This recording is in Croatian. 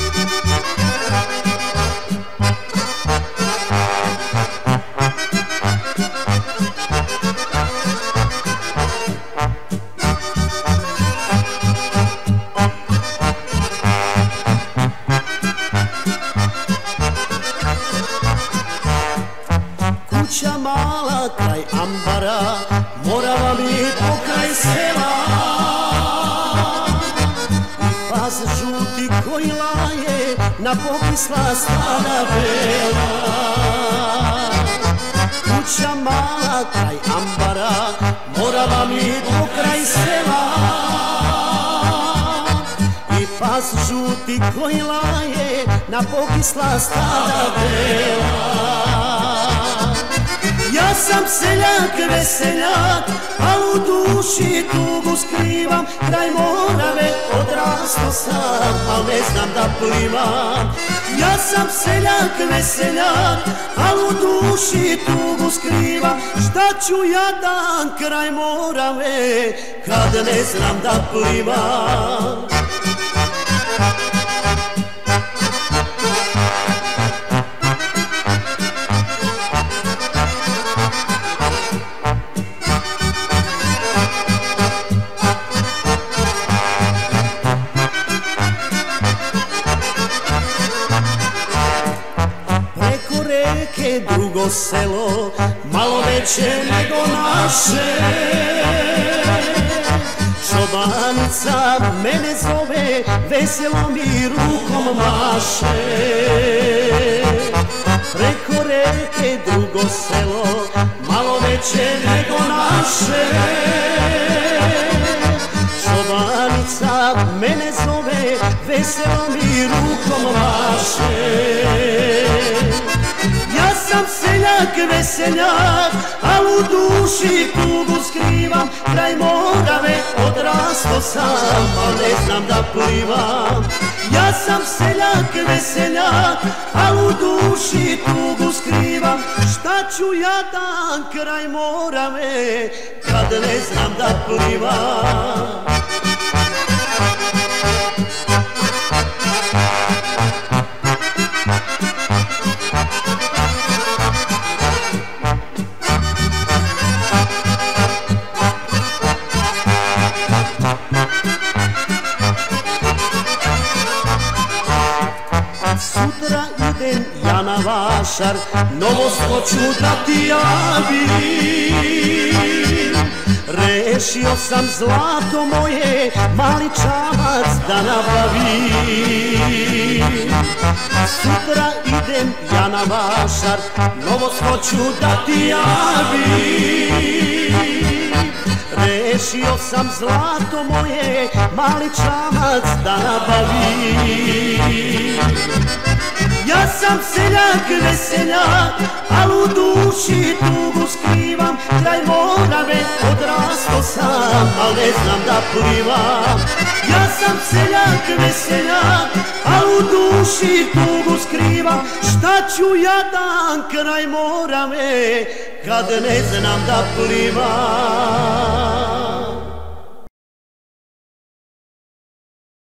Kuća mala kraj ambara, Morava mi pokraj sela. I pas žuti koji laje, na popisla stada bela. Kuća mala kraj ambara, Morava mi pokraj sela. I pas žuti koji laje, na popisla stada bela. Ja sam seljak, veseljak, a u duši tugu skrivam. Kraj Morave odrasto sam, al ne znam da plivam. Ja sam seljak, veseljak, a u duši tugu skrivam. Šta ću jadan kraj Morave, kad ne znam da plivam? Drugo selo, malo veće nego naše. Čobanica mene zove, veselo mi rukom maše. Preko reke drugo selo, malo veće nego naše. Čobanica mene zove, veselo mi rukom maše. Ja sam seljak, veseljak, a u duši tugu skrivam. Kraj Morave odrasto sam, al ne znam da plivam. Ja sam seljak, veseljak, a u duši tugu skrivam. Šta ću jadan kraj Morave, kad ne znam da plivam? Sutra idem ja na vašar, novost hoću da ti javim. Rešio sam zlato moje, mali čamac da nabavim. Sutra idem ja na vašar, novost hoću da ti javim. Rešio sam zlato moje, mali čamac da nabavim. Ja sam seljak, veseljak, al u duši tugu skrivam. Kraj Morave odrasto sam, al ne znam da plivam. Ja sam seljak, veseljak, al u duši tugu skrivam. Šta ću jadan kraj Morave, kad ne znam da plivam?